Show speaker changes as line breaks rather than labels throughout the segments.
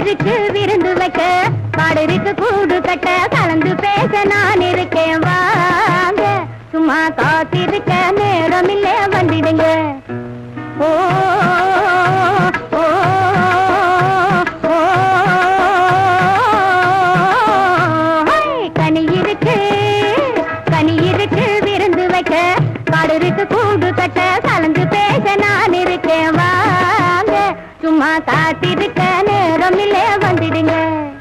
இருக்கு விருந்து வைக்க காடு இருக்கு கூடு கட்ட கலந்து பேச நான் இருக்கேன் வாங்க சும்மா காத்திருக்க நேரம் இல்ல வந்துடுங்க ஓ கனி இருக்கு விருந்து வைக்க காடு இருக்கு கூடு கட்ட கலந்து பேச நான் இருக்கேன் வாங்க சும்மா காத்திருக்க நேரம் இல்ல வந்துடுங்க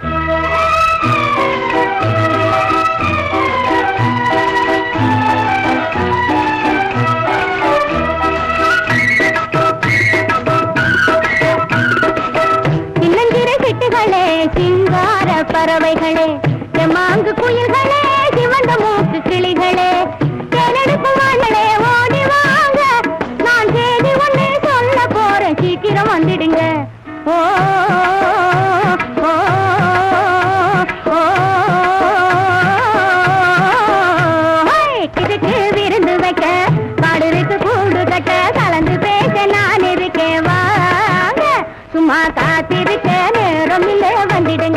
சின்னஞ்சிறு சிட்டுகளே சிங்கார பறவைகளே செம்மாங்கு குயில்களே சிவந்த மூக்கு கிளிகளே தேனெடுப்பு வாழலே ஓடி வாங்க நான் செய்தி ஒண்ணே சொல்ல போறேன் சீக்கிரம் வந்துடுங்க ஓ இதுக்கு விருந்து வைக்க காடு இருக்கு கூடு கட்ட கலந்து பேச நான் இருக்கேன் வாங்க சும்மா காத்திருக்க நேரம் இல்ல வந்துடுங்க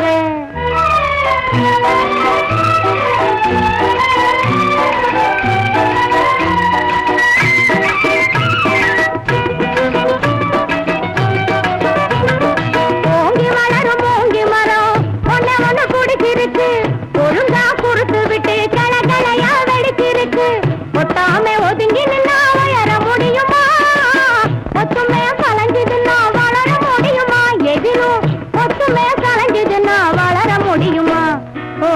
ஓங்கி வளரும் மூங்கி மரம் ஒன்ன ஒண்ணு குடிச்சிருக்கு ஒழுங்கா குறுத்து விட்டு களையா வெடிச்சிருக்கு ஒட்டாமே ஒதுங்கி நின்னா வளர முடியுமா ஒத்துமே கலைஞ்சதுன்னா வளர முடியுமா எதிரும் ஒத்துமே கலைஞ்சதுன்னா வளர முடியுமா ஓ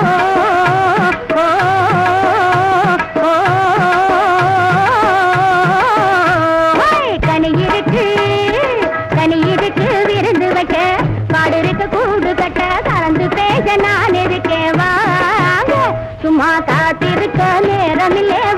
கனி இருக்கு விருந்து வைக்க காடு இருக்கு கூடு கட்ட கலந்து பேச நான் இருக்கேன் வாங்க சும்மா காத்திருக்க நேரம் இல்லே